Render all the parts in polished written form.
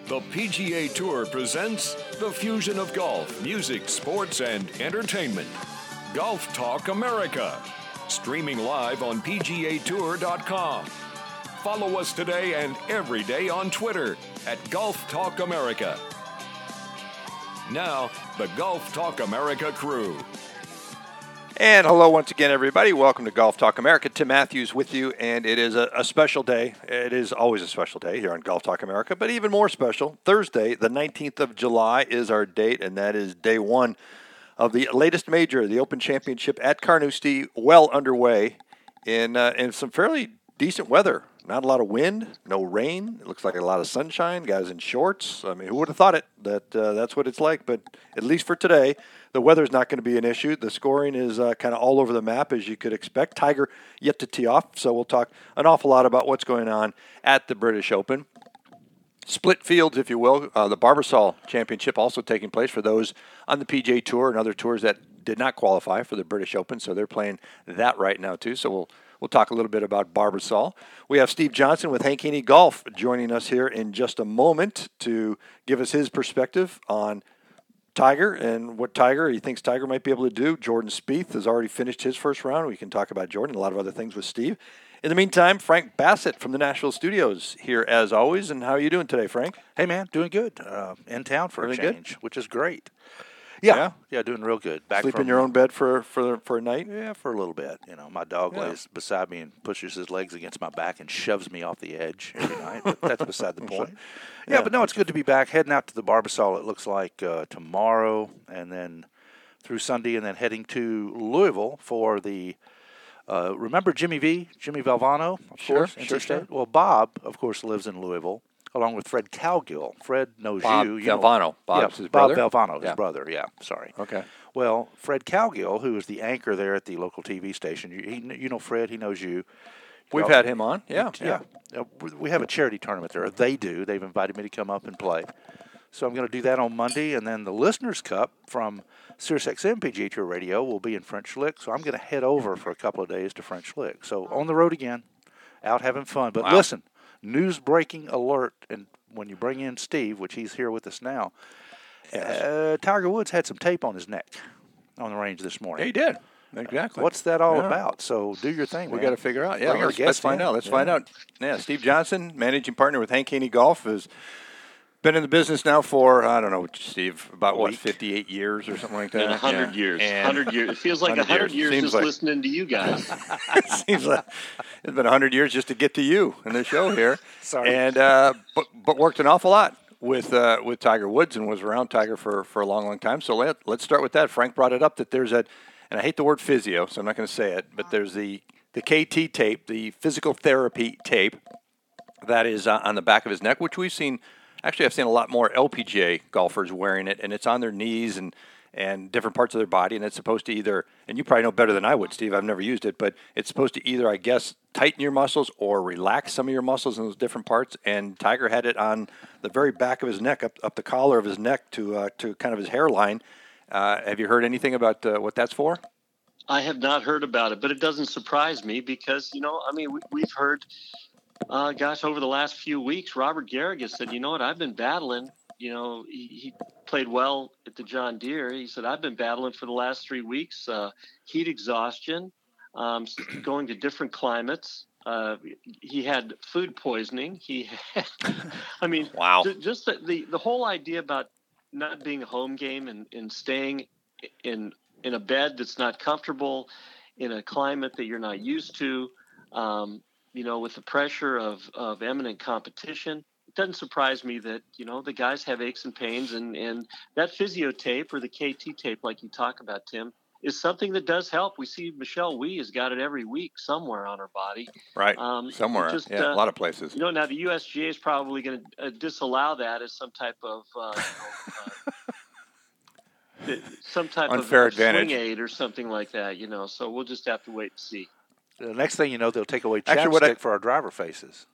The PGA Tour presents the fusion of golf, music, sports, and entertainment. Golf Talk America. Streaming live on PGAtour.com. Follow us today and every day on Twitter at Golf Talk America. Now, the Golf Talk America crew. And hello once again, everybody. Welcome to Golf Talk America. Tim Matthews with you, and it is a special day. It is always a special day here on Golf Talk America, but even more special. Thursday, the 19th of July, is our date, and that is day one of the latest major, the Open Championship at Carnoustie, well underway in some fairly decent weather. Not a lot of wind, no rain. It looks like a lot of sunshine. Guys in shorts. I mean, who would have thought it? That's what it's like. But at least for today, the weather's not going to be an issue. The scoring is kind of all over the map, as you could expect. Tiger yet to tee off, so we'll talk an awful lot about what's going on at the British Open. Split fields, if you will. The Barbasol Championship also taking place for those on the PGA Tour and other tours that did not qualify for the British Open, so they're playing that right now too. So we'll talk a little bit about Barbasol. We have Steve Johnson with Hank Haney Golf joining us here in just a moment to give us his perspective on Tiger and what he thinks Tiger might be able to do. Jordan Spieth has already finished his first round. We can talk about Jordan and a lot of other things with Steve. In the meantime, Frank Bassett from the Nashville studios here as always. And how are you doing today, Frank? Hey, man, doing good. In town for Really a change, good? which is great. Yeah, doing real good. Sleep in your own bed for a night? Yeah, for a little bit. You know, my dog lays beside me and pushes his legs against my back and shoves me off the edge every night. But that's beside the point. Yeah, but no, it's good to be back. Heading out to the Barbasol, it looks like tomorrow, and then through Sunday, and then heading to Louisville for the remember Jimmy Valvano, of course, Interstate? Well, Bob, of course, lives in Louisville, along with Fred Cowgill. Fred knows Bob you. Valvano. Bob's his brother? Bob Valvano, his brother, sorry. Okay. Well, Fred Cowgill, who is the anchor there at the local TV station, you know Fred, he knows you. We've had him on, yeah. We have a charity tournament there. They do. They've invited me to come up and play. So I'm going to do that on Monday, and then the Listeners' Cup from SiriusXM PGA Tour Radio will be in French Lick, so I'm going to head over for a couple of days to French Lick. So on the road again, out having fun. But listen, news-breaking alert, and when you bring in Steve, which he's here with us now, Tiger Woods had some tape on his neck on the range this morning. Yeah, he did. Exactly. What's that all about? So do your thing, We man. got to figure out. Yeah, let's find out. Let's find out. Yeah, Steve Johnson, managing partner with Hank Haney Golf, has been in the business now for, I don't know, Steve, about 58 years or something like that? 100 years. 100 years. It feels like 100 years just listening to you guys. It seems like it's been 100 years just to get to you in the show here. Sorry. And but worked an awful lot with Tiger Woods and was around Tiger for a long, long time. So let's start with that. Frank brought it up that there's and I hate the word physio, so I'm not going to say it, but there's the KT tape, the physical therapy tape that is on the back of his neck, which we've seen. Actually, I've seen a lot more LPGA golfers wearing it, and it's on their knees and different parts of their body, and it's supposed to either, and you probably know better than I would, Steve, I've never used it, but it's supposed to either, I guess, tighten your muscles or relax some of your muscles in those different parts, and Tiger had it on the very back of his neck, up the collar of his neck to kind of his hairline. Have you heard anything about what that's for? I have not heard about it, but it doesn't surprise me because, we've heard, over the last few weeks, Robert Garrigus said, you know what, I've been battling. You know, he played well at the John Deere. He said, I've been battling for the last 3 weeks, heat exhaustion, going to different climates. He had food poisoning. He had, wow. Just the whole idea about not being a home game and staying in a bed that's not comfortable, in a climate that you're not used to, with the pressure of eminent competition. It doesn't surprise me that, the guys have aches and pains, and that physio tape or the KT tape, like you talk about, Tim, is something that does help. We see Michelle Wie has got it every week somewhere on her body. Right, somewhere, a lot of places. Now the USGA is probably going to disallow that as some type of unfair advantage, swing aid or something like that. So we'll just have to wait and see. The next thing you know, they'll take away chapstick for our driver faces.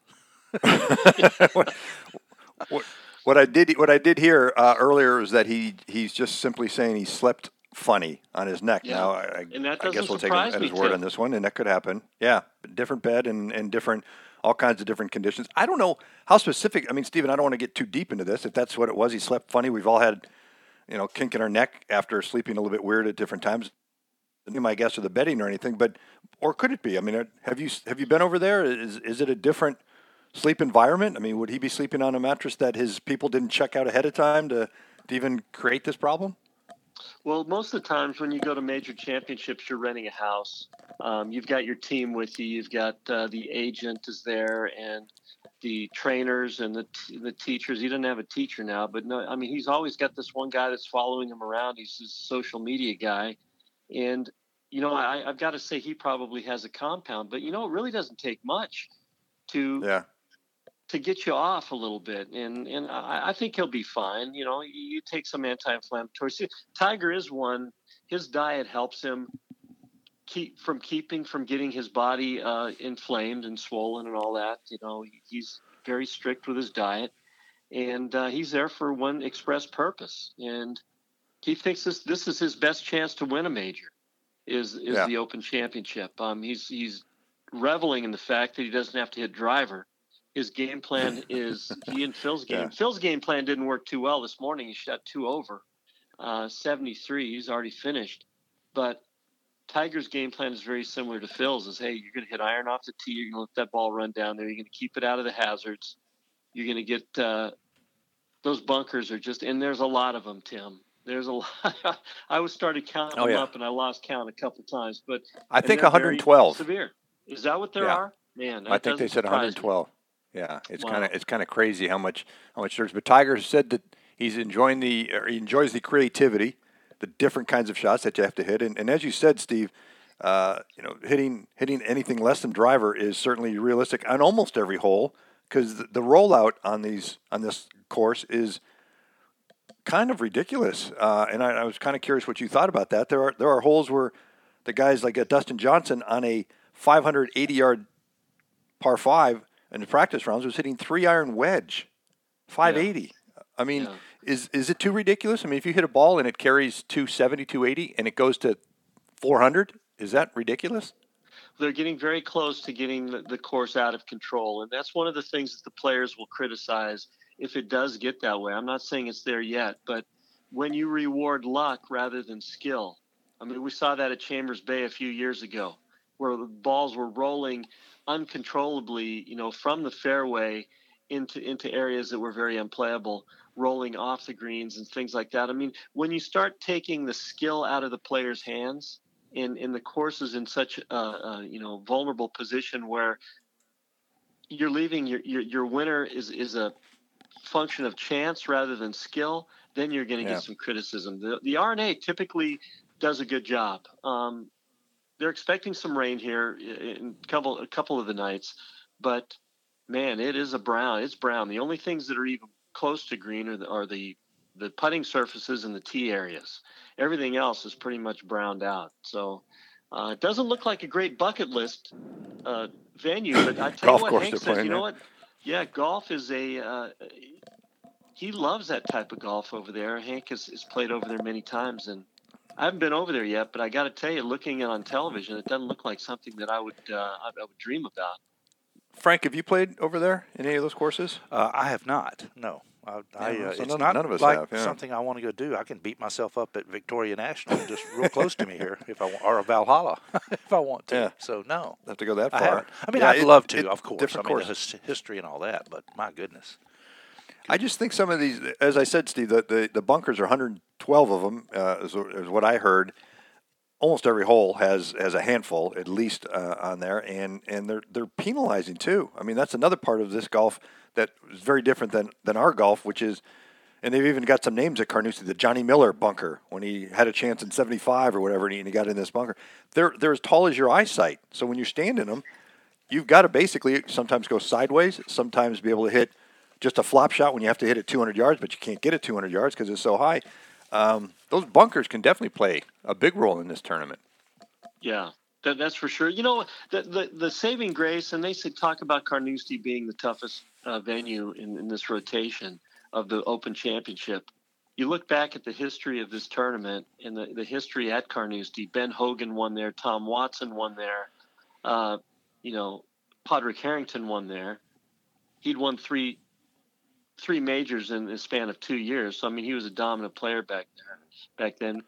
What I did hear earlier is that he's just simply saying he slept funny on his neck. Yeah. Now, I and that guess we'll take him surprise at me, his word Tim. on this one, and that could happen. Yeah, different bed and different all kinds of different conditions. I don't know how specific. I mean, Stephen, I don't want to get too deep into this. If that's what it was, he slept funny. We've all had, kink in our neck after sleeping a little bit weird at different times. My guess of the bedding or anything, or could it be? I mean, have you been over there? Is it a different sleep environment? I mean, would he be sleeping on a mattress that his people didn't check out ahead of time to even create this problem? Well, most of the times when you go to major championships, you're renting a house. You've got your team with you. You've got the agent is there and the trainers and the teachers. He doesn't have a teacher now, but no, I mean, he's always got this one guy that's following him around. He's his social media guy. And, I've got to say he probably has a compound, but, it really doesn't take much to get you off a little bit. And I think he'll be fine. You take some anti-inflammatories. Tiger is one. His diet helps him from getting his body inflamed and swollen and all that. He's very strict with his diet, and he's there for one express purpose. And he thinks this is his best chance to win a major, is the Open Championship. He's reveling in the fact that he doesn't have to hit driver. His game plan is he and Phil's game. Phil's game plan didn't work too well this morning. He shot 2 over, 73. He's already finished. But Tiger's game plan is very similar to Phil's. Is, hey, you're going to hit iron off the tee. You're going to let that ball run down there. You're going to keep it out of the hazards. You're going to get those bunkers are just – and there's a lot of them, Tim. There's a lot. I started counting them up, and I lost count a couple times. But I think 112. Severe. Is that what there are? Man, I think they said 112. Yeah, it's kind of crazy how much there's. But Tiger said that he enjoys the creativity, the different kinds of shots that you have to hit, and as you said, Steve, hitting anything less than driver is certainly realistic on almost every hole, because the rollout on this course is kind of ridiculous, and I was kind of curious what you thought about that. There are holes where the guys like Dustin Johnson on a 580-yard par 5 in the practice rounds was hitting 3-iron wedge, 580. Yeah. I mean, is it too ridiculous? I mean, if you hit a ball and it carries 270, 280, and it goes to 400, is that ridiculous? They're getting very close to getting the course out of control, and that's one of the things that the players will criticize if it does get that way. I'm not saying it's there yet, but when you reward luck rather than skill, I mean, we saw that at Chambers Bay a few years ago, where the balls were rolling uncontrollably, from the fairway into areas that were very unplayable, rolling off the greens and things like that. I mean, when you start taking the skill out of the player's hands, in the courses in such a vulnerable position where you're leaving your winner is a function of chance rather than skill, then you're going to get some criticism. The R&A typically does a good job. They're expecting some rain here in a couple of the nights, but man, it's brown. The only things that are even close to green are the putting surfaces and the tee areas. Everything else is pretty much browned out. So it doesn't look like a great bucket list venue, but I tell you what, Hank says, what? Yeah, golf is he loves that type of golf over there. Hank has played over there many times, and I haven't been over there yet, but I got to tell you, looking at it on television, it doesn't look like something that I would dream about. Frank, have you played over there in any of those courses? I have not. No. It's none of us like have, something I want to go do. I can beat myself up at Victoria National, just real close to me here, if I want, or Valhalla, if I want to. Yeah. So no, have to go that far. I'd love to, of course. Different course. The history and all that, but my goodness. I just think some of these, as I said, Steve, the bunkers are 112 of them, is what I heard. Almost every hole has a handful at least on there, and they're penalizing too. I mean, that's another part of this golf that is very different than our golf, which is, and they've even got some names at Carnoustie, the Johnny Miller bunker, when he had a chance in 75 or whatever, and he got in this bunker. They're as tall as your eyesight, so when you stand in them, you've got to basically sometimes go sideways, sometimes be able to hit just a flop shot when you have to hit it 200 yards, but you can't get it 200 yards because it's so high. Those bunkers can definitely play a big role in this tournament. Yeah, that's for sure. The saving grace, and they talk about Carnoustie being the toughest venue in this rotation of the Open Championship. You look back at the history of this tournament and the history at Carnoustie. Ben Hogan won there. Tom Watson won there. Podrick Harrington won there. He'd won three majors in the span of 2 years. So, I mean, he was a dominant player back then.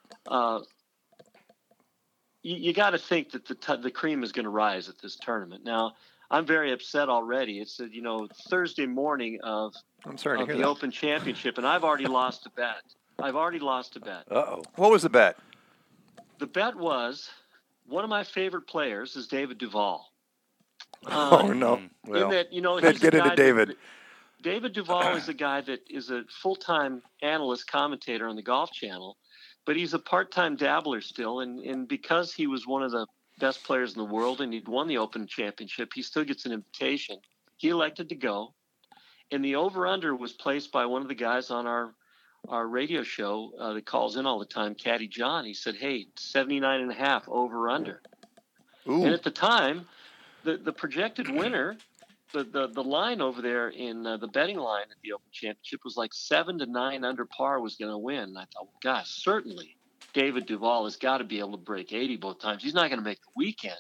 You got to think that the cream is going to rise at this tournament. Now, I'm very upset already. It's Thursday morning of the Open Championship, and I've already lost a bet. Uh-oh. What was the bet? The bet was one of my favorite players is David Duval. Oh, no. Well, in that, let's get into David. David Duval is a guy that is a full-time analyst commentator on the Golf Channel, but he's a part-time dabbler still. And because he was one of the best players in the world and he'd won the Open Championship, he still gets an invitation. He elected to go. And the over-under was placed by one of the guys on our radio show that calls in all the time, Caddy John. He said, hey, 79.5 over-under. Ooh. And at the time, the projected winner, the line over there in the betting line at the Open Championship was like 7 to 9 under par was going to win. And I thought, well, gosh, certainly David Duval has got to be able to break 80 both times. He's not going to make the weekend.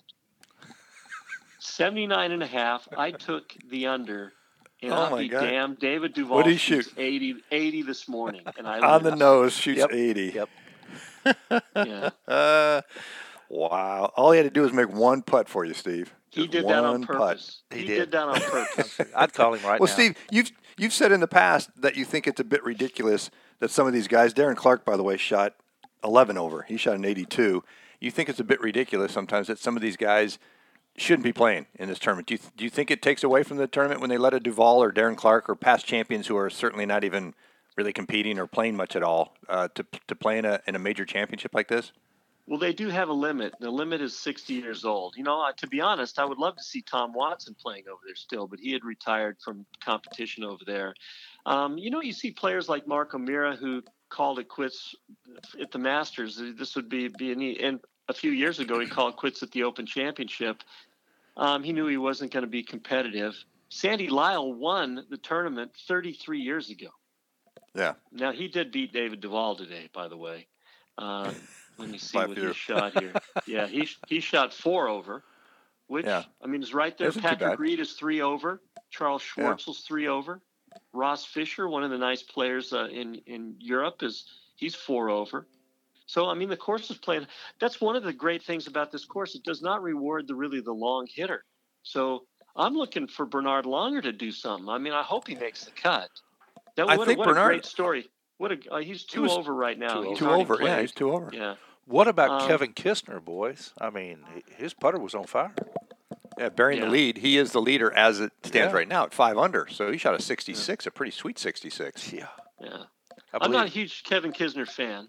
79.5. I took the under. And I'll be damned, David Duval what did he shoots shoot? 80 this morning. And I on the nose, shoots 80. Yep. Yeah. Wow. All he had to do was make one putt for you, Steve. He did that on purpose. He did that on purpose. I'd call him right Well, now. Steve, you've said in the past that you think it's a bit ridiculous that some of these guys, Darren Clark, by the way, shot 11 over. He shot an 82. You think it's a bit ridiculous sometimes that some of these guys shouldn't be playing in this tournament. Do you think it takes away from the tournament when they let a Duval or Darren Clark or past champions who are certainly not even really competing or playing much at all to play in a major championship like this? Well, they do have a limit. The limit is 60 years old. To be honest, I would love to see Tom Watson playing over there still, but he had retired from competition over there. You see players like Mark O'Meara who called it quits at the Masters. This would be and a few years ago he called quits at the Open Championship. He knew he wasn't going to be competitive. Sandy Lyle won the tournament 33 years ago. Yeah. Now, he did beat David Duval today, by the way. Let me see what he shot here. Yeah, he shot 4 over, which, is right there. Patrick Reed is 3 over. Charles Schwartzel's 3 over. Ross Fisher, one of the nice players in Europe, he's 4 over. So, the course is playing. That's one of the great things about this course. It does not reward the long hitter. So I'm looking for Bernard Langer to do something. I hope he makes the cut. What a great story. He's 2 over right now. He's 2 over. Yeah, he's 2 over. Yeah. What about Kevin Kistner, boys? His putter was on fire. Yeah, bearing the lead. He is the leader as it stands right now at 5 under. So he shot a 66, a pretty sweet 66. Yeah. Yeah. I'm not a huge Kevin Kisner fan.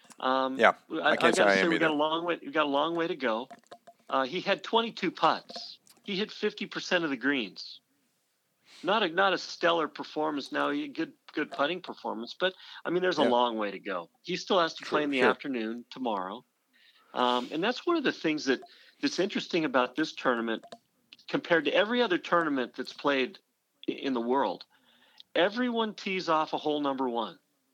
I can't say I am either. We've got a long way to go. He had 22 putts. He hit 50% of the greens. Not a stellar performance now. Good putting performance, but there's a long way to go. He still has to play in the afternoon tomorrow, and that's one of the things that's interesting about this tournament compared to every other tournament that's played in the world. Everyone tees off a hole number 1.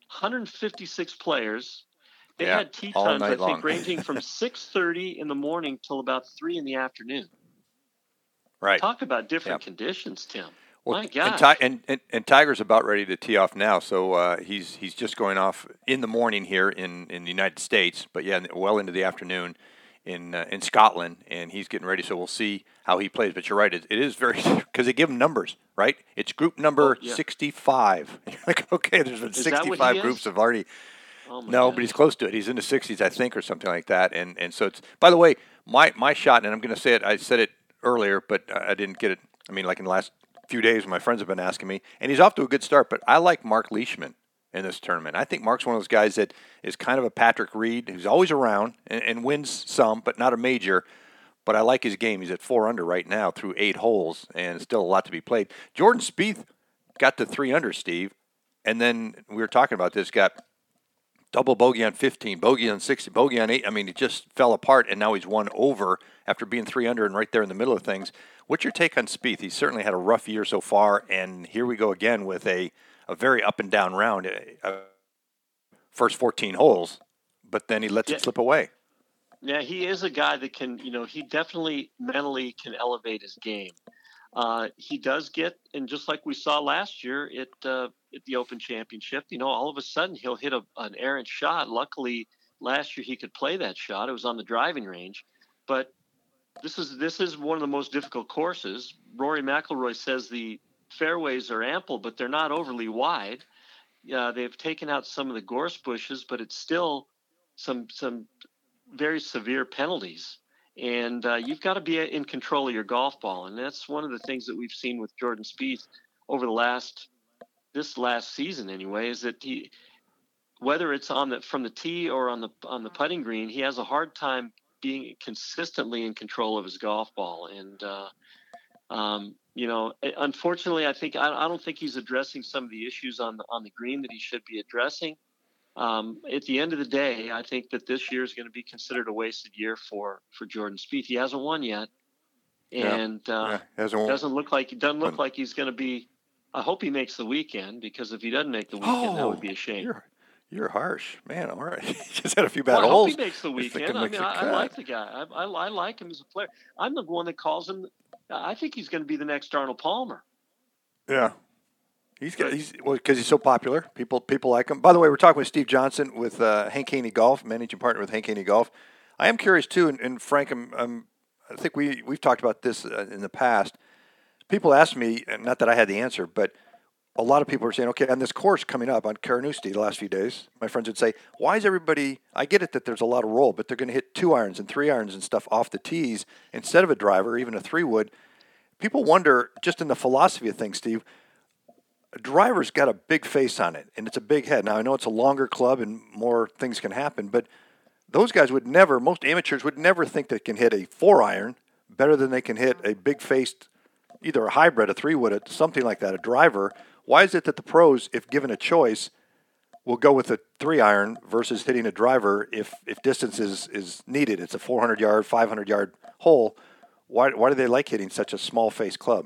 156 players. They had tee times, I think, ranging from 6:30 in the morning till about 3 in the afternoon. Right. Talk about different conditions, Tim. Well, my gosh. And Tiger's about ready to tee off now, so he's just going off in the morning here in the United States, but well into the afternoon in Scotland, and he's getting ready. So we'll see how he plays. But you're right, it is very because they give him numbers, right? It's group number 65. You're like, okay, there's been 65 groups have already. But he's close to it. He's in the 60s, I think, or something like that. And so it's. By the way, my shot, and I'm going to say it. I said it earlier, but I didn't get it. Like in the last few days, my friends have been asking me, and he's off to a good start. But I like Mark Leishman in this tournament. I think Mark's one of those guys that is kind of a Patrick Reed, who's always around and wins some, but not a major. But I like his game. He's at 4 under right now through 8 holes, and still a lot to be played. Jordan Spieth got to 3 under, Steve, and then we were talking about this. Got double bogey on 15, bogey on 16, bogey on 8. It just fell apart, and now he's 1 over after being 3 under and right there in the middle of things. What's your take on Spieth? He's certainly had a rough year so far, and here we go again with a very up and down round, first 14 holes, but then he lets it slip away. Yeah, he is a guy that can, he definitely mentally can elevate his game. He does get, and just like we saw last year at the Open Championship, all of a sudden he'll hit an errant shot. Luckily, last year he could play that shot. It was on the driving range, but this is one of the most difficult courses. Rory McIlroy says the fairways are ample, but they're not overly wide. They've taken out some of the gorse bushes, but it's still some very severe penalties. And you've got to be in control of your golf ball, and that's one of the things that we've seen with Jordan Spieth over this last season anyway, is that whether it's from the tee or on the putting green, he has a hard time being consistently in control of his golf ball. And unfortunately, I don't think he's addressing some of the issues on the green that he should be addressing. At the end of the day, I think that this year is going to be considered a wasted year for Jordan Spieth. He hasn't won yet, and doesn't look like he's going to be. I hope he makes the weekend, because if he doesn't make the weekend, that would be a shame. You're harsh, man. All right, he just had a few bad holes. I hope he makes the weekend. I like the guy. I like him as a player. I'm the one that calls him. I think he's going to be the next Arnold Palmer. Yeah. Because he's so popular. People like him. By the way, we're talking with Steve Johnson with Hank Haney Golf, managing partner with Hank Haney Golf. I am curious too, and Frank, I think we've talked about this in the past. People ask me, and not that I had the answer, but a lot of people are saying, okay, on this course coming up on Carnoustie the last few days, my friends would say, why is everybody? I get it that there's a lot of roll, but they're going to hit 2 irons and 3 irons and stuff off the tees instead of a driver, even a 3-wood. People wonder, just in the philosophy of things, Steve. A driver's got a big face on it, and it's a big head. Now, I know it's a longer club and more things can happen, but those guys most amateurs would never think they can hit a 4-iron better than they can hit a big-faced, either a hybrid, a 3-wood, something like that, a driver. Why is it that the pros, if given a choice, will go with a 3-iron versus hitting a driver if distance is needed? It's a 400-yard, 500-yard hole. Why do they like hitting such a small-faced club?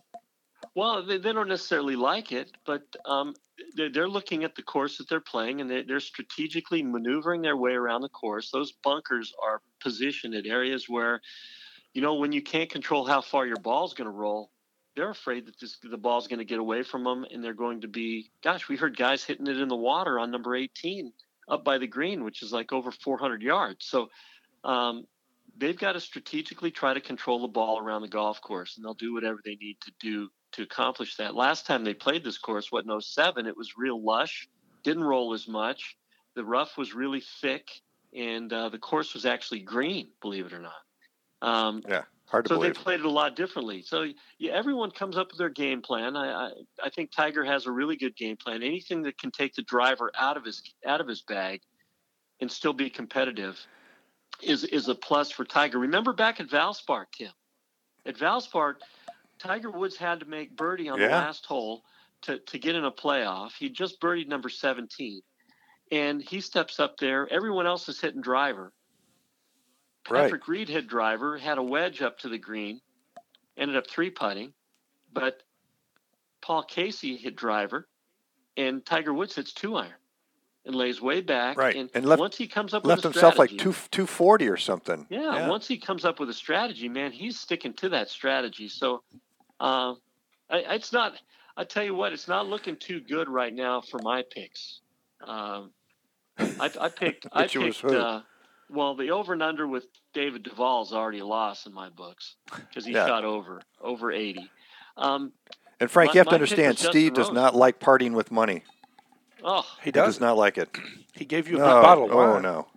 Well, they don't necessarily like it, but they're looking at the course that they're playing, and they're strategically maneuvering their way around the course. Those bunkers are positioned at areas where, when you can't control how far your ball's going to roll, they're afraid that the ball's going to get away from them, and they're going to be, we heard guys hitting it in the water on number 18 up by the green, which is like over 400 yards. So they've got to strategically try to control the ball around the golf course, and they'll do whatever they need to do to accomplish that. Last time they played this course, in 2007, it was real lush, didn't roll as much. The rough was really thick, and the course was actually green, believe it or not. Hard to believe. So they played it a lot differently. So everyone comes up with their game plan. I think Tiger has a really good game plan. Anything that can take the driver out of his bag and still be competitive is a plus for Tiger. Remember back at Valspar, Tim? At Valspar, Tiger Woods had to make birdie on the last hole to get in a playoff. He just birdied number 17, and he steps up there. Everyone else is hitting driver. Patrick Reed hit driver, had a wedge up to the green, ended up 3-putting, but Paul Casey hit driver, and Tiger Woods hits 2-iron and lays way back. Right, and left, once he comes up with a strategy, himself like 240 or something. Yeah, once he comes up with a strategy, man, he's sticking to that strategy. So it's not. I tell you what, it's not looking too good right now for my picks. I picked. Well, the over and under with David Duval is already a loss in my books because he shot over 80. And Frank, you have to understand, Steve does not like partying with money. Oh, he does not like it. He gave you a bottle of wine. Oh no.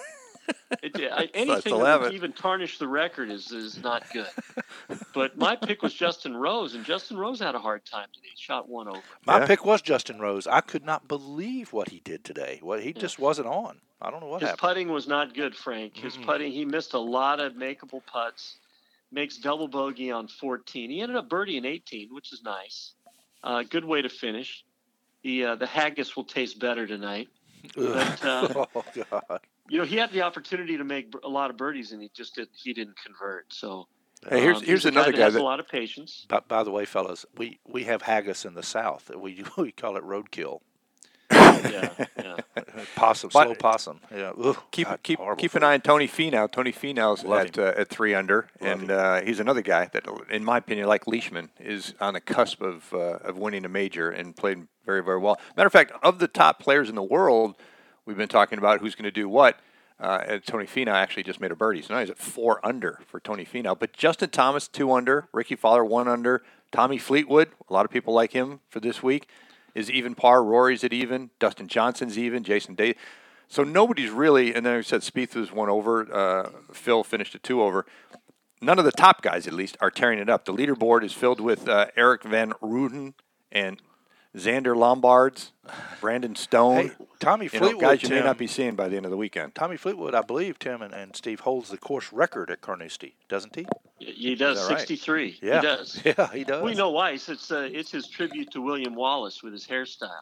Anything that would even tarnish the record is not good. But my pick was Justin Rose, and Justin Rose had a hard time today. He shot 1 over. My pick was Justin Rose. I could not believe what he did today. He just wasn't on. I don't know what happened. His putting was not good, Frank. His putting, he missed a lot of makeable putts. Makes double bogey on 14. He ended up birdie in 18, which is nice. Good way to finish. The haggis will taste better tonight. But, oh God. He had the opportunity to make a lot of birdies, and he didn't convert. So, hey, here's another guy that has a lot of patience. By the way, fellas, we have haggis in the South. We call it roadkill. Yeah. Yeah. Possum, But- slow possum. Yeah. Ugh, Keep God, keep horrible keep for an eye on Tony Finau. Tony Finau's Love at 3 under, Love and he's another guy that, in my opinion, like Leishman, is on the cusp of winning a major and played very, very well. Matter of fact, of the top players in the world, we've been talking about who's going to do what. And Tony Finau actually just made a birdie, so now he's at 4 under for Tony Finau. But Justin Thomas 2 under, Ricky Fowler 1 under, Tommy Fleetwood, a lot of people like him for this week, is even par. Rory's at even, Dustin Johnson's even, Jason Day. So nobody's really, and then we said Spieth was 1 over, Phil finished at 2 over. None of the top guys, at least, are tearing it up. The leaderboard is filled with Eric Van Ruden and Xander Lombards, Brandon Stone. Hey, Tommy Fleetwood, guys you may Tim, not be seeing by the end of the weekend. Tommy Fleetwood, I believe, Tim and Steve, holds the course record at Carnoustie, doesn't he? He does. Is that right? 63. Yeah. He does. Yeah, he does. We know why. It's his tribute to William Wallace with his hairstyle.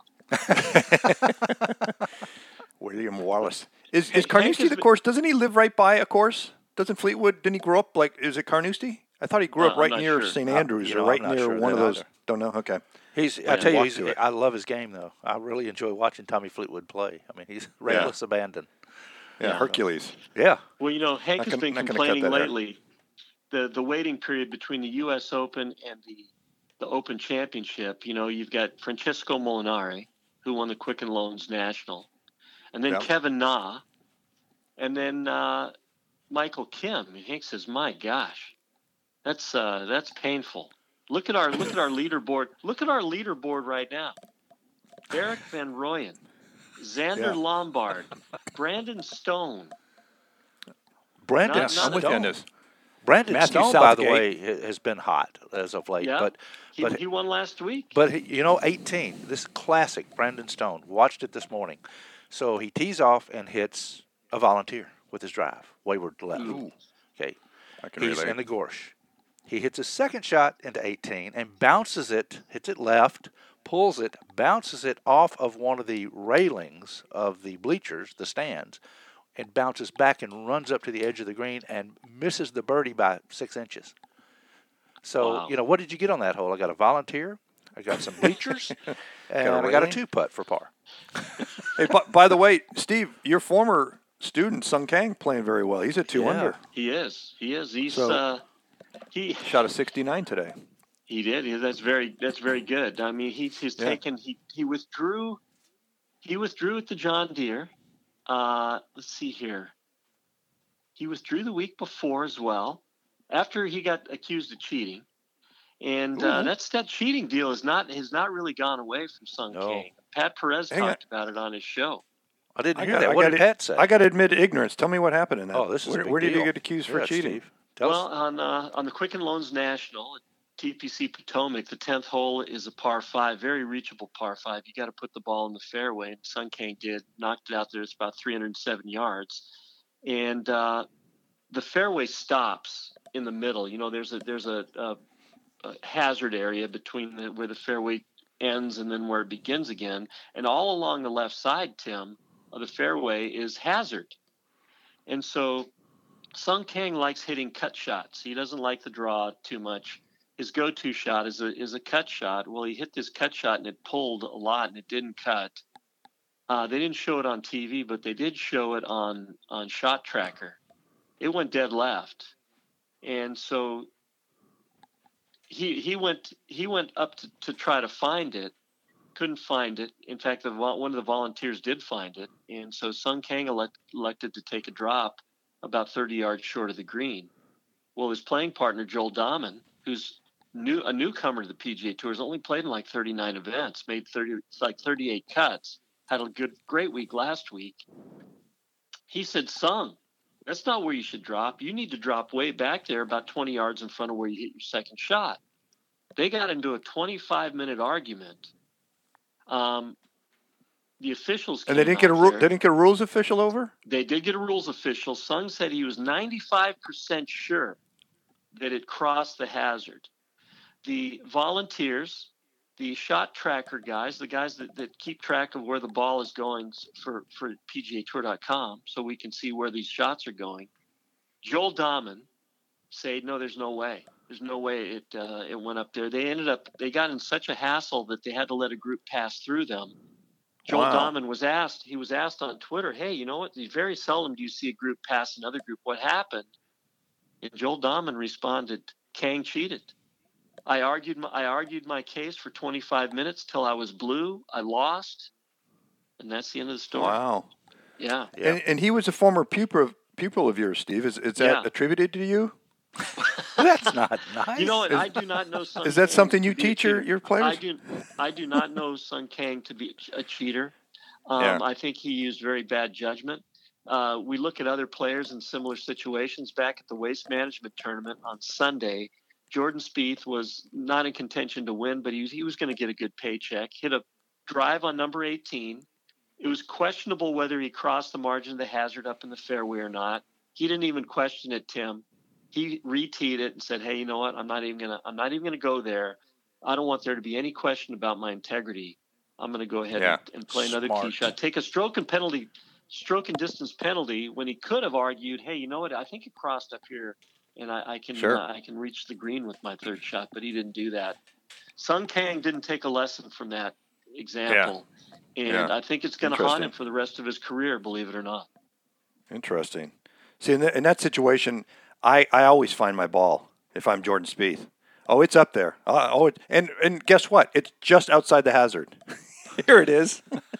William Wallace. Is Hank Carnoustie has the been- course? Doesn't he live right by a course? Doesn't Fleetwood, didn't he grow up, is it Carnoustie? I thought he grew up I'm right not near sure. St. Andrews you know, or right I'm not near sure one of that those. either. Don't know. Okay. I tell you, walk to it. I love his game, though. I really enjoy watching Tommy Fleetwood play. I mean, he's reckless abandon. Yeah, Yeah. Hercules. Yeah. Well, Hank Not has gonna- been not gonna cut complaining that hair. lately. The waiting period between the U.S. Open and the Open Championship. You've got Francesco Molinari, who won the Quicken Loans National, and then Yep. Kevin Na, and then Michael Kim. And Hank says, "My gosh, that's painful." Look at our leaderboard. Look at our leaderboard right now. Eric Van Rooyen, Xander Yeah. Lombard, Brandon Stone. Brandon Not- Stone. I'm with you on this. Brandon Matthew Stone, by the Southgate. way, has been hot as of late. Yeah, But he won last week. 18. This is classic Brandon Stone. Watched it this morning. So he tees off and hits a volunteer with his drive, wayward left. Ooh. Okay. I can He's relate. in the gorge. He hits his second shot into 18 and bounces it, hits it left, pulls it, bounces it off of one of the railings of the bleachers, the stands, and bounces back and runs up to the edge of the green and misses the birdie by 6 inches. So, Wow. what did you get on that hole? I got a volunteer, I got some bleachers, and Got a I got a railing? 2-putt for par. Hey, by the way, Steve, your former student Sung Kang playing very well. He's at 2 Yeah. under. He is. He's So- he Shot a 69 today. he did. That's very good. I mean, he's Yeah. taken. He withdrew. He withdrew at the John Deere. Let's see here. He withdrew the week before as well, after he got accused of cheating, and that cheating deal has not really gone away from Sung No. Kang. Pat Perez Hang on. talked about it on his show. I didn't I hear got- that. I What got did it- Pat say? I got to admit ignorance. Tell me what happened in that. Oh, this is a big where did he deal. get accused for Yeah, cheating? Steve, tell Well, us. on the Quicken Loans National at TPC Potomac, the 10th hole is a par 5, very reachable par 5. You got to put the ball in the fairway, and Sung Kang did, knocked it out there. It's about 307 yards, and the fairway stops in the middle. There's a hazard area between where the fairway ends and then where it begins again, and all along the left side, Tim, of the fairway is hazard, and so Sung Kang likes hitting cut shots. He doesn't like the draw too much. His go-to shot is a cut shot. Well, he hit this cut shot and it pulled a lot and it didn't cut. They didn't show it on TV, but they did show it on Shot Tracker. It went dead left, and so he went up to try to find it. Couldn't find it. In fact, one of the volunteers did find it, and so Sung Kang elected to take a drop about 30 yards short of the green. Well, his playing partner, Joel Dahman, who's a newcomer to the PGA Tour, has only played in like 39 events, made 38 cuts, had a great week last week. He said, Sung, that's not where you should drop. You need to drop way back there about 20 yards in front of where you hit your second shot. They got into a 25-minute argument. The officials And they came didn't get a out rule. there. They didn't get a rules official over. They did get a rules official. Sung said he was 95% sure that it crossed the hazard. The volunteers, the shot tracker guys, the guys that keep track of where the ball is going for PGAtour.com, so we can see where these shots are going. Joel Dahman said, no, there's no way. There's no way it went up there. They got in such a hassle that they had to let a group pass through them. Joel Wow. Dahman was asked on Twitter, hey, you know what? Very seldom do you see a group pass another group. What happened? And Joel Dahman responded, Kang cheated. I argued my case for 25 minutes till I was blue. I lost, and that's the end of the story. Wow. Yeah. And he was a former pupil of yours, Steve. Is that Yeah. attributed to you? That's not nice. You know what? I do not know Sun Is that Kang something to you be a teach cheater. your players? I do not know Sun Kang to be a cheater. Yeah. I think he used very bad judgment. We look at other players in similar situations. Back at the Waste Management Tournament on Sunday, Jordan Spieth was not in contention to win, but he was going to get a good paycheck. Hit a drive on number 18. It was questionable whether he crossed the margin of the hazard up in the fairway or not. He didn't even question it, Tim. He re-teed it and said, "Hey, you know what? I'm not even gonna go there. I don't want there to be any question about my integrity. I'm going to go ahead and play another Smart. tee shot, take a stroke and distance penalty when he could have argued, hey, you know what? I think it crossed up here, and I can reach the green with my third shot, but he didn't do that. Sun Kang didn't take a lesson from that example, and I think it's going to haunt him for the rest of his career, believe it or not. Interesting. See, in that situation, I always find my ball if I'm Jordan Spieth. Oh, it's up there. And guess what? It's just outside the hazard. Here it is.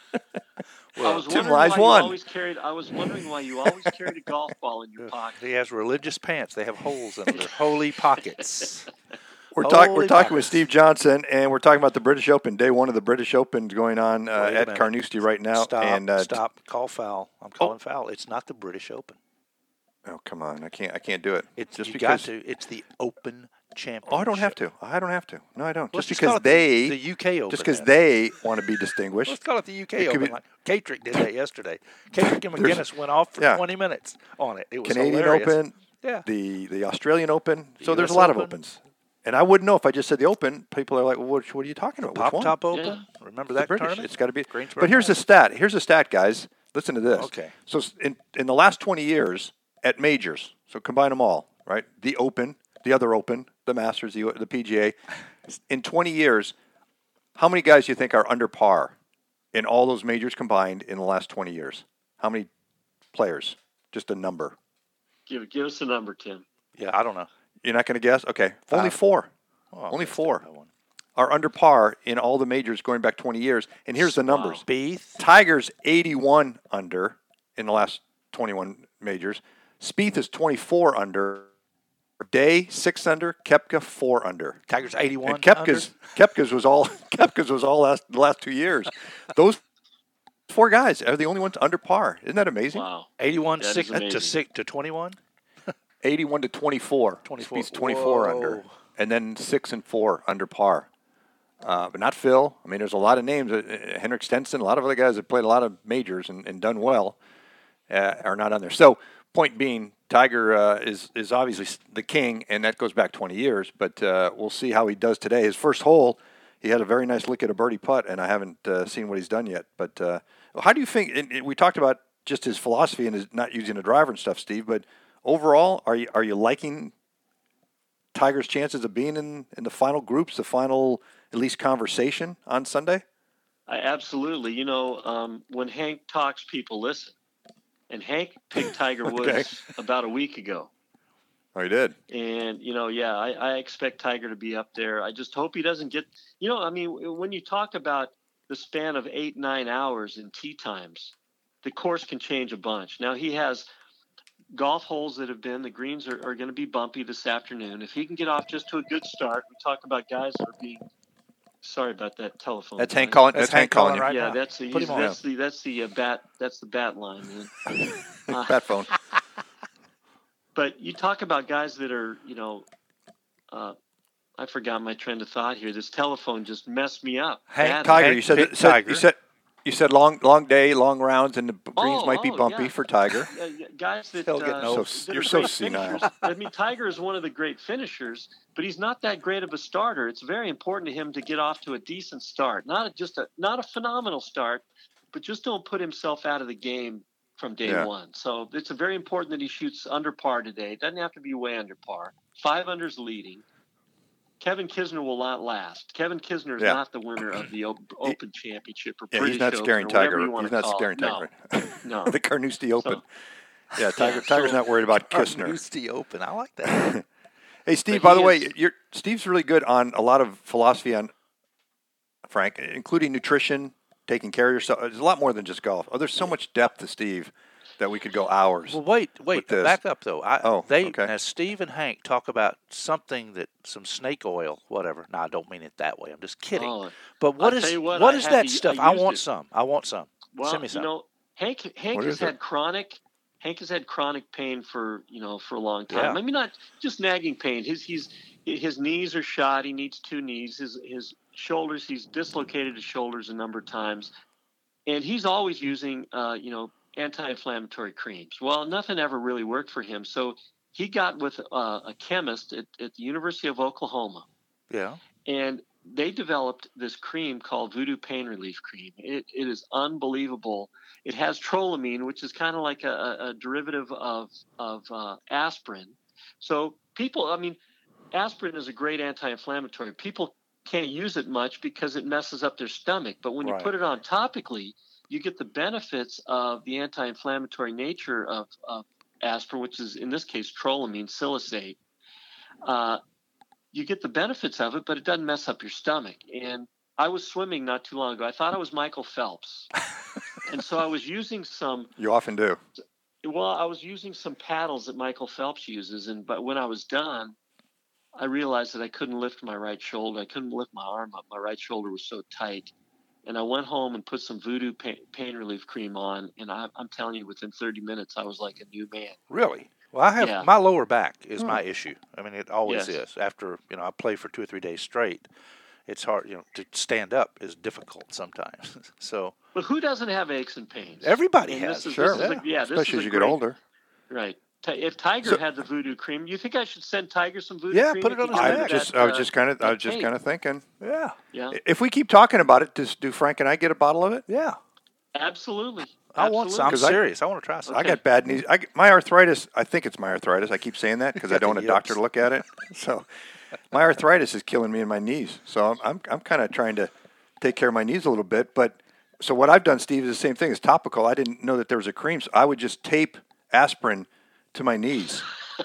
Well, Tim Rise won. I was wondering why you always carried a golf ball in your pocket. He has religious pants. They have holes in them. They're holy pockets. We're talking with Steve Johnson, and we're talking about the British Open. Day one of the British Open going on at Carnoustie right now. Stop. Call foul. I'm calling foul. It's not the British Open. Oh, come on. I can't do it. It's the Open Championship. Oh, I don't have to. No, I don't. Well, just because the UK Open. Just because they want to be distinguished. Let's call it the UK Open. Like Katrick did that yesterday. Katrick and McGuinness went off for 20 minutes on it. It was Canadian hilarious. Open, the Australian Open. So there's a lot of opens. And I wouldn't know if I just said the Open. People are like, well, what are you talking about? Pop Top Open? Yeah. Remember that British. tournament? It's got to be. Greensboro But here's the stat. Here's the stat, guys. Listen to this. Okay. So in the last 20 years at majors, so combine them all, right? The Open, the other Open, the Masters, the PGA. In 20 years, how many guys do you think are under par in all those majors combined in the last 20 years? How many players? Just a number. Give us a number, Tim. Yeah, I don't know. You're not going to guess? Okay. Only four. Oh, Only four are under par in all the majors going back 20 years. And here's the numbers. Spieth. Tiger's 81 under in the last 21 majors. Spieth is 24 under. Day 6 under. Koepka 4 under. Tiger's 81. And Koepka's was all the last 2 years. Those four guys are the only ones under par. Isn't that amazing? Wow. 81 to 21. 81 to 24. 24. Spieth's 24 under, and then 6 and 4 under par. But not Phil. I mean, there's a lot of names. Henrik Stenson, a lot of other guys that played a lot of majors and done well are not on there. So, point being, Tiger is obviously the king, and that goes back 20 years. But we'll see how he does today. His first hole, he had a very nice lick at a birdie putt, and I haven't seen what he's done yet. But how do you think? And we talked about just his philosophy and his not using a driver and stuff, Steve. But overall, are you liking Tiger's chances of being in the final groups, the final at least conversation on Sunday? Absolutely. You know, when Hank talks, people listen. And Hank picked Tiger Woods about a week ago. Oh, he did? And, you know, I expect Tiger to be up there. I just hope he doesn't get – you know, I mean, when you talk about the span of 8-9 hours in tee times, the course can change a bunch. Now, he has golf holes that have been – the greens are going to be bumpy this afternoon. If he can get off just to a good start, we talk about guys that are being – sorry about that telephone. That's Hank calling. That's Hank calling right yeah, now. That's the bat line. Bat phone. But you talk about guys that are, you know, I forgot my train of thought here. This telephone just messed me up. Tiger. You said long day, long rounds, and the greens might be bumpy for Tiger. Guys that you're so senile. I mean, Tiger is one of the great finishers, but he's not that great of a starter. It's very important to him to get off to a decent start, not a phenomenal start, but just don't put himself out of the game from day one. So it's very important that he shoots under par today. It doesn't have to be way under par. 5 under's leading. Kevin Kisner will not last. Kevin Kisner is Yeah. not the winner of the Open Championship or Yeah, British he's not Open scaring or whatever Tiger. you want He's to not call scaring it. Tiger. No. The Carnoustie Open. So, Tiger's not worried about Kisner. Carnoustie Open. I like that. Hey, Steve. But By the he way, is- Steve's really good on a lot of philosophy on Frank, including nutrition, taking care of yourself. There's a lot more than just golf. Oh, there's so much depth to Steve that we could go hours. Well, wait, with this. back up though. Okay. Now Steve and Hank talk about some snake oil, whatever. No, I don't mean it that way. I'm just kidding. Oh, But I'll tell you what, what I is had that to- stuff? I I used want it. some. I want some. well, Send me some. Hank What has is it? had chronic. Hank has had chronic pain for a long time. Yeah. I mean, not just nagging pain. His knees are shot. He needs two knees. His shoulders. He's dislocated his shoulders a number of times, and he's always using anti-inflammatory creams. Well, nothing ever really worked for him, so he got with a chemist at the University of Oklahoma, Yeah. and they developed this cream called Voodoo Pain Relief Cream. It is unbelievable. It has trolamine, which is kind of like a derivative of aspirin. So aspirin is a great anti-inflammatory. People can't use it much because it messes up their stomach. But when you Right. put it on topically, you get the benefits of the anti-inflammatory nature of aspirin, which is in this case trolamine silicate. You get the benefits of it, but it doesn't mess up your stomach. And I was swimming not too long ago. I thought I was Michael Phelps. And so I was using some You often do. paddles that Michael Phelps uses. But when I was done, I realized that I couldn't lift my right shoulder. I couldn't lift my arm up. My right shoulder was so tight. And I went home and put some Voodoo pain relief cream on. And I'm telling you, within 30 minutes, I was like a new man. Really? Well, I have Yeah. my lower back is my issue. I mean, it always Yes. is. After I play for 2 or 3 days straight, it's hard. To stand up is difficult sometimes. So But who doesn't have aches and pains? everybody And has. this is- Sure. this is a- yeah, this is Especially a as you get great- older. Right. If Tiger So- had the Voodoo cream, you think I should send Tiger some Voodoo Yeah, cream? put it if on he his got neck. that, I was just kind tape? of thinking. Yeah. Yeah, If we keep talking about it, do Frank and I get a bottle of it? Yeah. absolutely. I want some. I'm Because I- serious. I want to try some. I Okay. got bad knees. My arthritis. I think it's my arthritis. I keep saying that because I Got the don't want a doctor yips. to look at it. So my arthritis is killing me in my knees. So I'm kind of trying to take care of my knees a little bit. But so what I've done, Steve, is the same thing. It's topical. I didn't know that there was a cream, so I would just tape aspirin to my knees.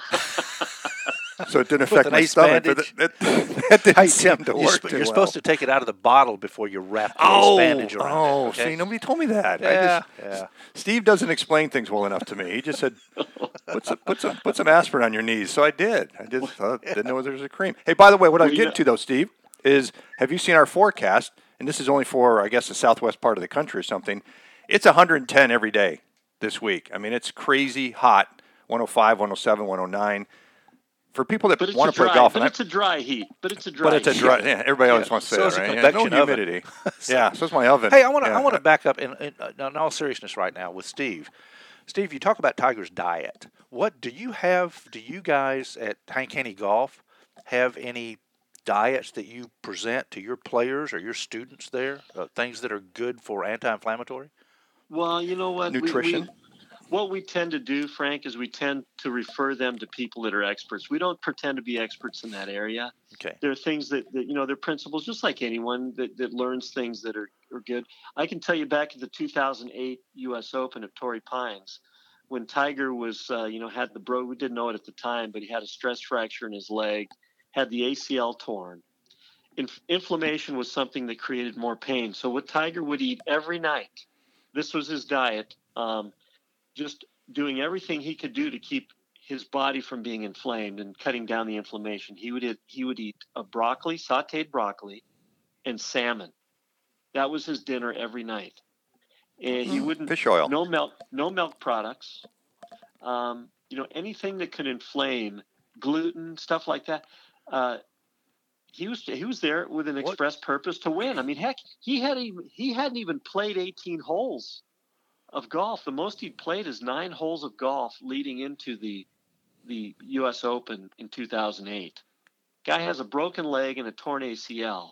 So it didn't affect an my ace stomach. bandage. But that didn't Hey, seem Tim, to you're, work sp- too you're well. supposed to take it out of the bottle before you wrap the ace Oh, bandage around it. Okay? see, nobody told me that. Yeah. Steve doesn't explain things well enough to me. He just said, "Put some aspirin on your knees." So I did. Didn't know there was a cream. Hey, by the way, what I was getting to though, Steve, is have you seen our forecast? And this is only for, I guess, the southwest part of the country or something. It's 110 every day this week. I mean, it's crazy hot. 105, 107, 109. For people that But it's want a to play dry. golf, But and it's a dry heat. But it's a dry. it's a heat. dry. Yeah, everybody always wants to say So that, is a right? Yeah, no convection oven. humidity. Yeah, so it's my oven. Hey, I want to Yeah. back up in all seriousness right now with Steve. Steve, you talk about Tiger's diet. What do you have? Do you guys at Hank Haney Golf have any diets that you present to your players or your students there? Things that are good for anti-inflammatory? Well, you know what? Nutrition? What we tend to do, Frank, is we tend to refer them to people that are experts. We don't pretend to be experts in that area. Okay. There are things that they're principles, just like anyone that learns things that are good. I can tell you back at the 2008 U.S. Open at Torrey Pines, when Tiger was, had we didn't know it at the time, but he had a stress fracture in his leg, had the ACL torn. Inflammation was something that created more pain. So what Tiger would eat every night, this was his diet, just doing everything he could do to keep his body from being inflamed and cutting down the inflammation. He would eat a sautéed broccoli, and salmon. That was his dinner every night. And he wouldn't Fish oil. no milk products. Anything that could inflame, gluten, stuff like that. He was there with an express purpose to win. I mean, heck, he hadn't even played 18 holes of golf. The most he'd played is 9 holes of golf leading into the U.S. Open in 2008. Guy has a broken leg and a torn ACL.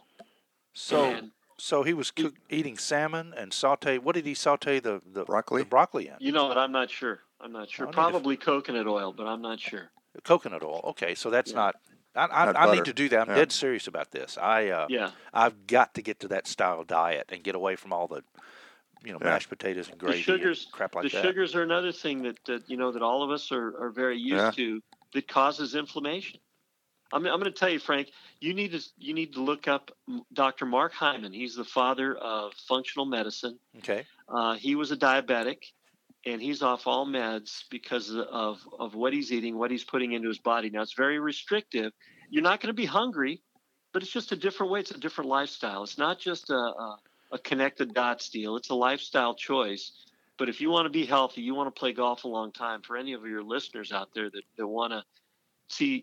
So he was eating salmon and saute. What did he saute the Broccoli? The broccoli in? You know what? I'm not sure. I need to- Probably coconut oil, but I'm not sure. Coconut oil. Okay, so that's not I need to do that. I'm Yeah. dead serious about this. I've got to get to that style of diet and get away from all the, mashed potatoes and gravy and crap like that. The sugars are another thing that all of us are very used to that causes inflammation. I'm going to tell you, Frank, you need to look up Dr. Mark Hyman. He's the father of functional medicine. Okay. He was a diabetic, and he's off all meds because of what he's eating, what he's putting into his body. Now, it's very restrictive. You're not going to be hungry, but it's just a different way. It's a different lifestyle. It's not just a connected dots deal. It's a lifestyle choice. But if you want to be healthy, you want to play golf a long time, for any of your listeners out there that want to see,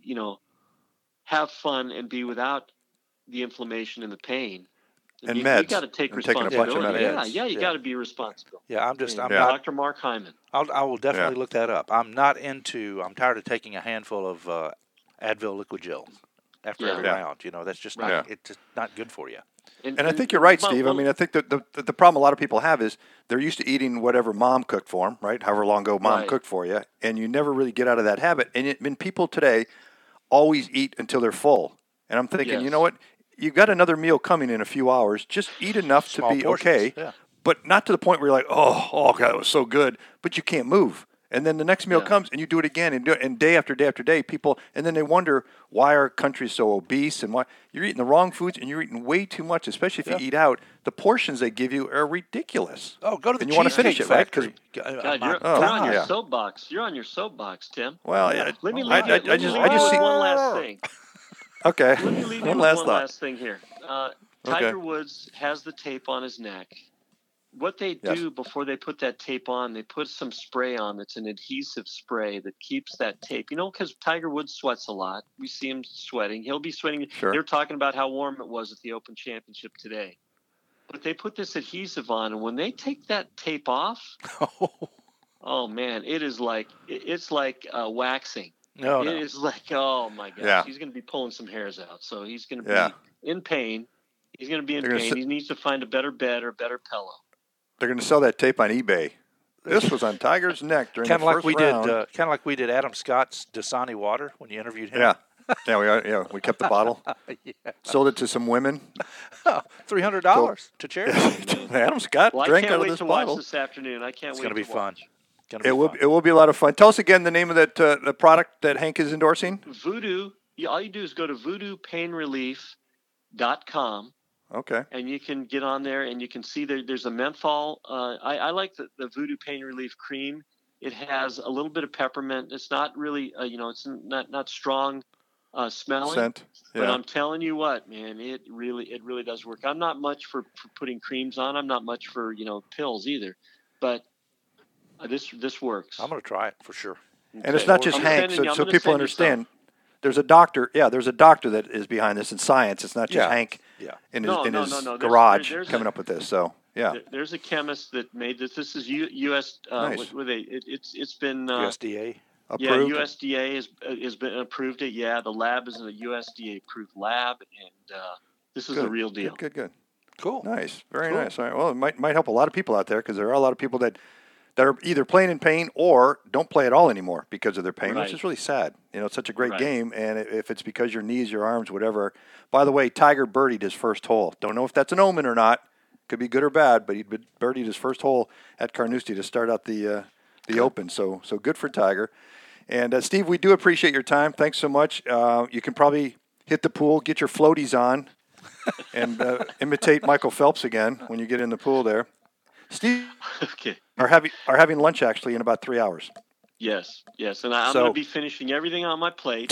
have fun and be without the inflammation and the pain. And you meds. got to take And taking a bunch of responsibility. meds. You got to be responsible. Yeah, I'm not not. Dr. Mark Hyman. I will definitely look that up. I'm tired of taking a handful of Advil liquid gel after every round. That's just it's just not good for you. And I think you're right, Steve. I mean, I think that the problem a lot of people have is they're used to eating whatever mom cooked for them, right? However long ago mom cooked for you, and you never really get out of that habit. And people today always eat until they're full. And I'm thinking, you know what? You've got another meal coming in a few hours. Just eat enough to be portions, okay, but not to the point where you're like, oh, God, it was so good, but you can't move. And then the next meal comes, and you do it again, and day after day after day, people, and then they wonder why our country's so obese, and why you're eating the wrong foods, and you're eating way too much, especially if you eat out. The portions they give you are ridiculous. Oh, go to the Cheesecake Factory. God, you're on your soapbox. You're on your soapbox, Tim. Well, let me leave you with one last thing. Okay. Let me leave you with one last thing here. Tiger Woods has the tape on his neck. What they do before they put that tape on, they put some spray on that's an adhesive spray that keeps that tape. Because Tiger Woods sweats a lot. We see him sweating. He'll be sweating. Sure. They're talking about how warm it was at the Open Championship today. But they put this adhesive on, and when they take that tape off, oh man, it's like waxing. It is like, oh my gosh, he's going to be pulling some hairs out. So he's going to be in pain. He's going to be in pain. He needs to find a better bed or a better pillow. They're going to sell that tape on eBay. This was on Tiger's neck during the first round. Kind of like we did Adam Scott's Dasani water when you interviewed him. We kept the bottle. Sold it to some women. $300 to charity. Adam Scott drank out of this bottle. I can't wait to watch this afternoon. It's going to be fun. It will be a lot of fun. Tell us again the name of that the product that Hank is endorsing. Voodoo. All you do is go to voodoopainrelief.com. Okay. And you can get on there and you can see there's a menthol. I like the Voodoo Pain Relief Cream. It has a little bit of peppermint. It's not really, it's not strong smelling. Scent. Yeah. But I'm telling you what, man, it really does work. I'm not much for putting creams on. I'm not much for pills either. But this works. I'm going to try it for sure. And it's not just Hank, so people understand. There's a doctor. Yeah, there's a doctor that is behind this in science. It's not just Hank in his garage coming up with this. So there's a chemist that made this. This is U.S. Nice. It's been USDA approved. Yeah, USDA has been approved it. Yeah, the lab is a USDA approved lab, and this is the real deal. Good. Cool. Nice. Very nice. All right. Well, it might help a lot of people out there because there are a lot of people that are either playing in pain or don't play at all anymore because of their pain, which is really sad. It's such a great game, and if it's because your knees, your arms, whatever. By the way, Tiger birdied his first hole. Don't know if that's an omen or not. Could be good or bad, but he birdied his first hole at Carnoustie to start out the Open. So good for Tiger. And Steve, we do appreciate your time. Thanks so much. You can probably hit the pool, get your floaties on, and imitate Michael Phelps again when you get in the pool there. Steve, are having lunch actually in about 3 hours. Yes, and I'm going to be finishing everything on my plate.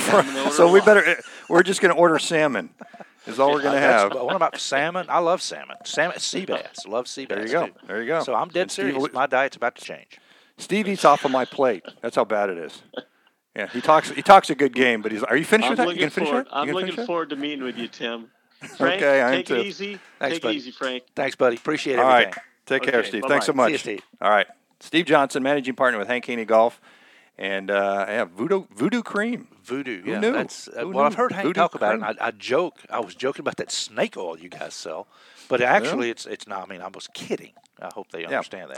We're just going to order salmon. Is all we're going to have. What about salmon? I love salmon. Sea bass. Love sea bass. There you go. So I'm dead serious. My diet's about to change. Steve eats off of my plate. That's how bad it is. Yeah, he talks a good game, but are you finished with that? You can finish it? I'm looking forward to meeting with you, Tim. Frank, okay, take it easy. Thanks, take buddy. it easy, Frank. Thanks, buddy. Appreciate everything. All right. Take care, Steve. Bye-bye. Thanks so much. See you, Steve. All right. Steve Johnson, managing partner with Hank Haney Golf. And Voodoo Cream. Voodoo, Who knew? I've heard Hank talk about it. And I was joking about that snake oil you guys sell, but actually it's not. I mean, I was kidding. I hope they understand that.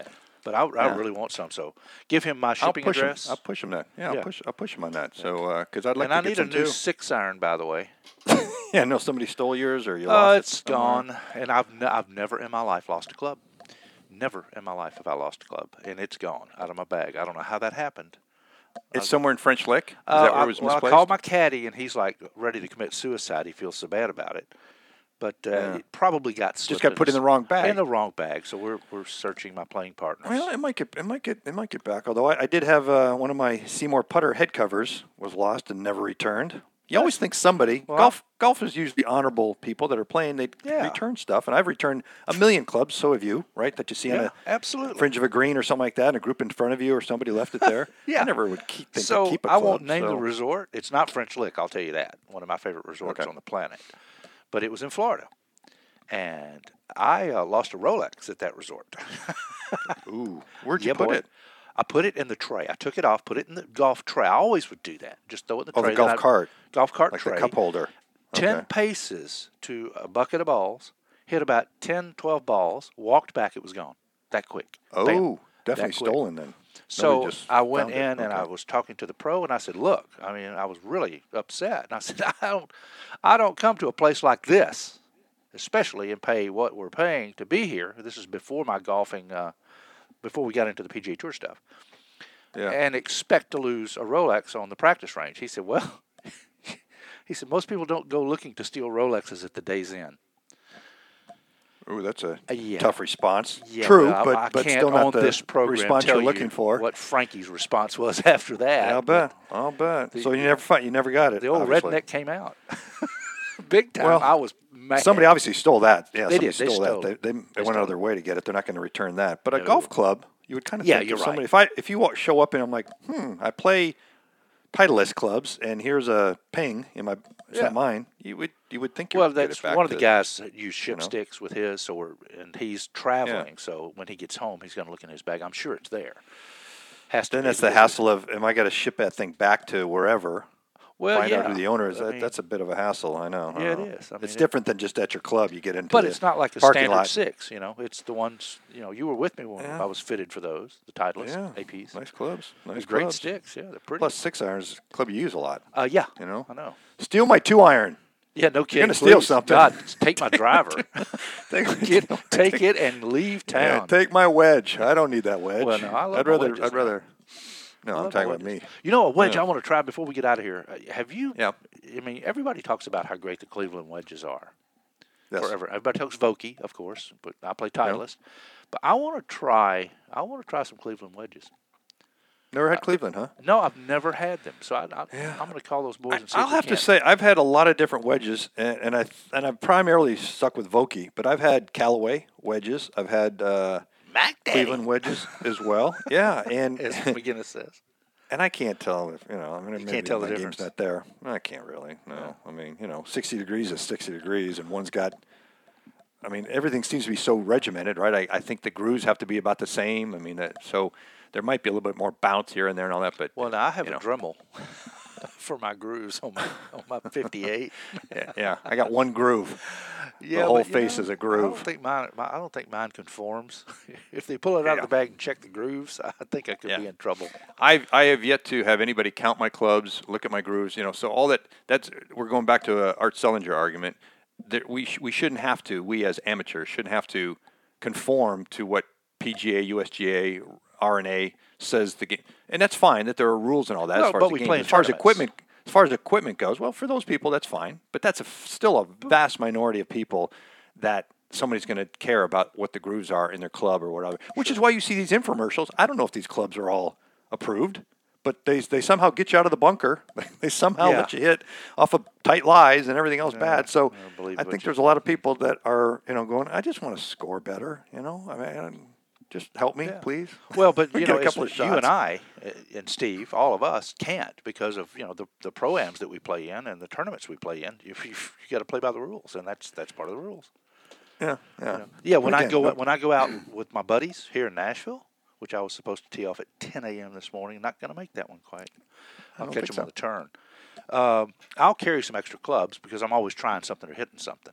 but I really want some. So give him my shipping address. I'll push him that. Yeah, Yeah. I'll push him on that. So because I'd like And to I get need some a new too. 6-iron, by the way. Yeah, no, somebody stole yours or you lost it. It's gone, and I've never in my life lost a club. Never in my life have I lost a club, and it's gone out of my bag. I don't know how that happened. It's somewhere in French Lick. Is that where it was misplaced? I called my caddy, and he's like ready to commit suicide. He feels so bad about it, but it probably got Just got put in the wrong bag. In the wrong bag. So we're searching my playing partners. Well, it might get back. Although I did have one of my Seymour putter head covers was lost and never returned. You always think somebody golf is usually honorable people that are playing. They return stuff, and I've returned a million clubs. So have you, right? That you see on a fringe of a green or something like that, and a group in front of you, or somebody left it there. I never would think to keep a club. I won't name the resort. It's not French Lick, I'll tell you that. One of my favorite resorts on the planet, but it was in Florida, and I lost a Rolex at that resort. Ooh, where'd you put it? I put it in the tray. I took it off, put it in the golf tray. I always would do that. Just throw it in the tray. The golf cart. Golf cart like tray. Like the cup holder. 10 paces to a bucket of balls, hit about 10, 12 balls, walked back, it was gone. That quick. Oh, Bam. definitely stolen then. So I went in and I was talking to the pro, and I said, look, I mean, I was really upset. And I said, I don't come to a place like this, especially and pay what we're paying to be here. This is before my golfing before we got into the PGA Tour stuff, and expect to lose a Rolex on the practice range. He said, well, most people don't go looking to steal Rolexes at the day's end. Ooh, that's a tough response. Yeah, True, well, but can't still not on the this program response tell you're looking for. What Frankie's response was after that. Yeah, I'll bet. So you never got it. The old obviously. redneck came out. Big time. Well, I was mad. Somebody obviously stole that. Yeah, They somebody did. They stole stole that. it. They went out of their way to get it. They're not going to return that. But a No. golf club, you would kind of think you're if somebody. right. If you show up and I'm like, I play Titleist clubs, and here's a ping in my. It's not mine. You would think. Well, get it that's back one of the to- guys that use ship sticks with his, and he's traveling. Yeah. So when he gets home, he's going to look in his bag. I'm sure it's there. Has to. Then be it's the because- hassle of, am I got to ship that thing back to wherever? Well, Find out who the owner is. I mean, That's a bit of a hassle. I know. Yeah, it is. I mean, it's different than just at your club. You get into. But the it's not like a parking standard lot. 6. It's the ones. You were with me when I was fitted for those, the Titleist APs. Nice clubs. Nice Great clubs. sticks. Yeah, they're pretty. Plus 6-irons, club you use a lot. Yeah, You know. I know. Steal my 2-iron. Yeah, no kidding. You're gonna steal Please, something. God, take my driver. Take take it and leave town. Yeah, take my wedge. I don't need that wedge. Well, no, I love I'd my rather. wedges I'd now. rather. No, I'm love talking my about me. wedges. A wedge Yeah. I want to try before we get out of here. Have you? Yeah. I mean, everybody talks about how great the Cleveland wedges are. Yes. Forever. Everybody talks Vokey, of course, but I play Titleist. But I want to try. some Cleveland wedges. Never had Cleveland, huh? No, I've never had them. So I'm going to call those boys and see. I'll if we have to can. say I've had a lot of different wedges, and I've primarily stuck with Vokey, but I've had Callaway wedges. I've had Mac Daddy, Cleveland wedges as well. Yeah, and as McGinnis says. and I can't tell if I mean, maybe can't tell the my difference. game's not there. I can't really. No, I mean 60 degrees is 60 degrees, and one's got. I mean, everything seems to be so regimented, right? I think the grooves have to be about the same. I mean, so there might be a little bit more bounce here and there and all that, but Well, now I have a Dremel for my grooves on my 58. yeah, I got one groove. Yeah, the whole but, face is a groove. I don't think mine conforms. If they pull it out of the bag and check the grooves, I think I could be in trouble. I have yet to have anybody count my clubs, look at my grooves. So all that's we're going back to a Art Sellinger argument. That we shouldn't have to. We as amateurs shouldn't have to conform to what PGA, USGA, R&A says the game, and that's fine. That there are rules and all that. No, as far but as the we game, play in as far as tournaments. equipment goes, well, for those people that's fine. But that's still a vast minority of people that somebody's going to care about what the grooves are in their club or whatever. Which is why you see these infomercials. I don't know if these clubs are all approved, but they somehow get you out of the bunker. They somehow let you hit off of tight lies and everything else bad. So I think there's a lot of people that are going, I just want to score better. I mean, just help me, please. Well, but Get a couple of you shots. and I and Steve, all of us can't because of the pro-ams that we play in and the tournaments we play in. You got to play by the rules, and that's part of the rules. Yeah. Yeah, when Again, I go out with my buddies here in Nashville, which I was supposed to tee off at 10 a.m. this morning, not going to make that one quite. I'll catch them on the turn. I'll carry some extra clubs because I'm always trying something or hitting something.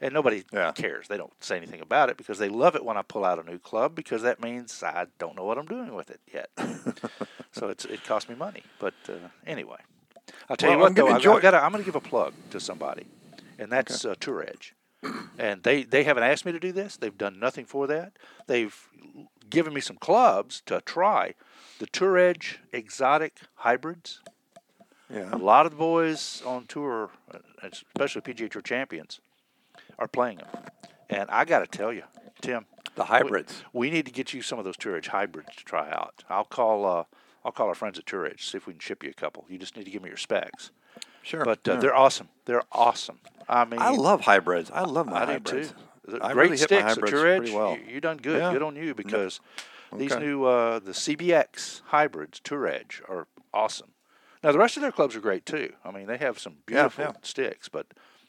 And nobody Yeah. cares. They don't say anything about it because they love it when I pull out a new club because that means I don't know what I'm doing with it yet. So it cost me money. But anyway, I'll tell you Well, what, though, I'm enjoy- going to give a plug to somebody, and that's Tour Edge. And they haven't asked me to do this. They've done nothing for that. They've given me some clubs to try. The Tour Edge Exotic Hybrids. Yeah. A lot of the boys on tour, especially PGA Tour champions, are playing them. And I got to tell you, Tim, The hybrids. we need to get you some of those Tour Edge hybrids to try out. I'll call our friends at Tour Edge, see if we can ship you a couple. You just need to give me your specs. Sure. But yeah. they're awesome. They're awesome. I mean, I love hybrids. I love my I do hybrids. too. The I great really hit my sticks at hybrids Tour Edge. pretty well. You done good. Yeah. Good on you because these Okay. new the CBX hybrids Tour Edge are awesome. Now the rest of their clubs are great too. I mean they have some beautiful yeah. sticks, but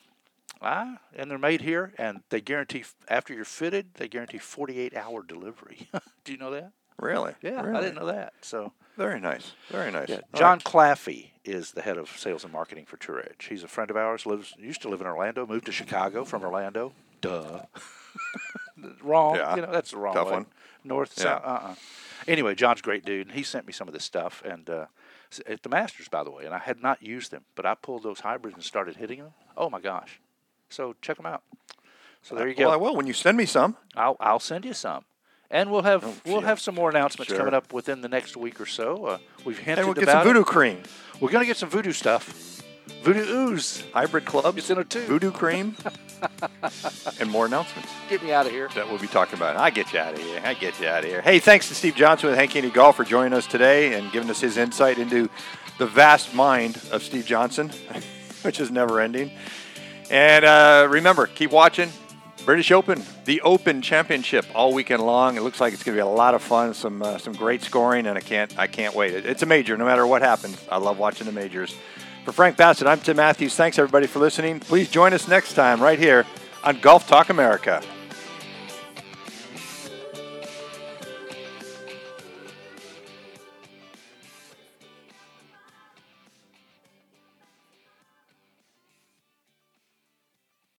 and they're made here, and they guarantee after you're fitted, they guarantee 48-hour delivery. Do you know that? Really? Yeah, Really? I didn't know that. So Very nice. Very nice. yeah, All John right. Claffey is the head of sales and marketing for Tour Edge. He's a friend of ours. Used to live in Orlando. Moved to Chicago from Orlando. Duh. Wrong. Yeah. That's the wrong Tough way. one. North, Yeah. south. Anyway, John's a great dude. And he sent me some of this stuff and at the Masters, by the way. And I had not used them, but I pulled those hybrids and started hitting them. Oh my gosh! So check them out. So there you go. Well, I will when you send me some. I'll send you some. And we'll have some more announcements Sure. coming up within the next week or so. We've hinted And we'll get about some it. voodoo cream. We're going to get some voodoo stuff. Voodoo ooze. Hybrid clubs. It's in a tube. Voodoo cream. And more announcements Get me out of here. that we'll be talking about. I get you out of here. Hey, thanks to Steve Johnson with Hank Haney Golf for joining us today and giving us his insight into the vast mind of Steve Johnson, which is never ending. And remember, keep watching. British Open, the Open Championship, all weekend long. It looks like it's going to be a lot of fun, some great scoring, and I can't wait. It's a major, no matter what happens. I love watching the majors. For Frank Bassett, I'm Tim Matthews. Thanks everybody for listening. Please join us next time right here on Golf Talk America.